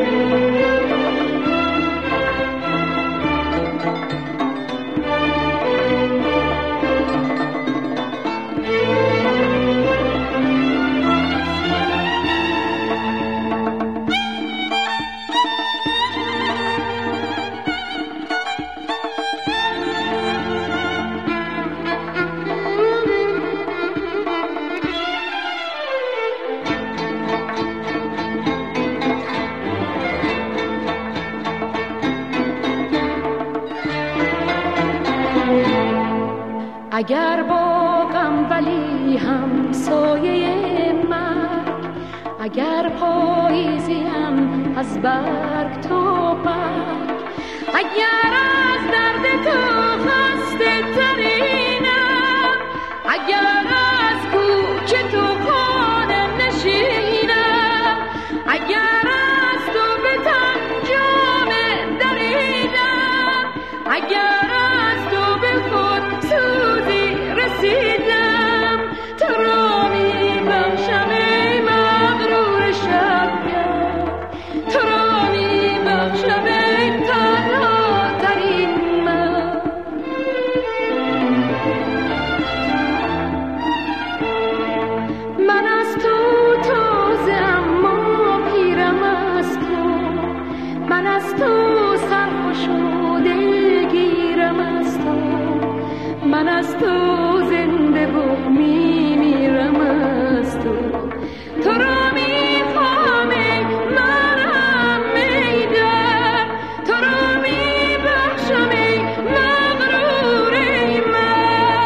اگر باغم ولی هم سایه مرگ، اگر پاییزیم از برگ تا برگ، اگر از درد تو خسته ترینم، اگر از کوچه تو خانه نشینم، اگر از تو به تن جامه دریدم، اگر از تو به خود سوزی رسیدم، تو را می بخشم ای مغرور شبگرد، تو را می بخشم ای تنها ترین من. من از تو تازه اما پیرم از تو، من از تو سرخوش و دلگیرم از تو، من از تو زنده و میمیرم از تو، تو را میخوام ای مرهم ای در، تو را میبخشم ای مغرور ای من.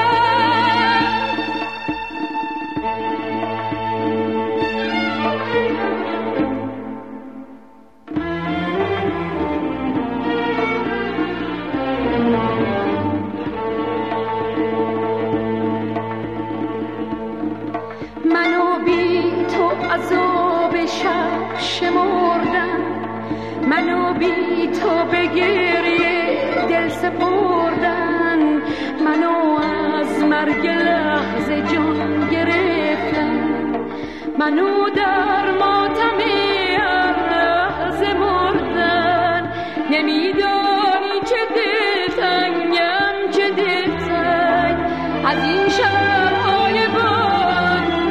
منو بی تو عذاب شب شمردم، منو بی تو به گریه دل سپردن، منو از مرگ لحظه جان گرفتن، منو در ماتم هر لحظه مردن، نمیدونم